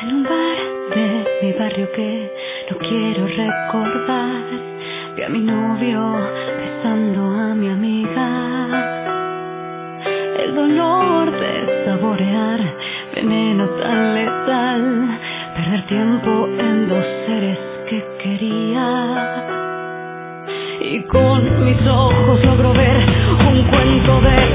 En un bar de mi barrio que no quiero recordar, vi a mi novio besando a mi amiga. El dolor de saborear veneno tan letal, perder tiempo en dos seres que quería. Y con mis ojos logro ver un cuento de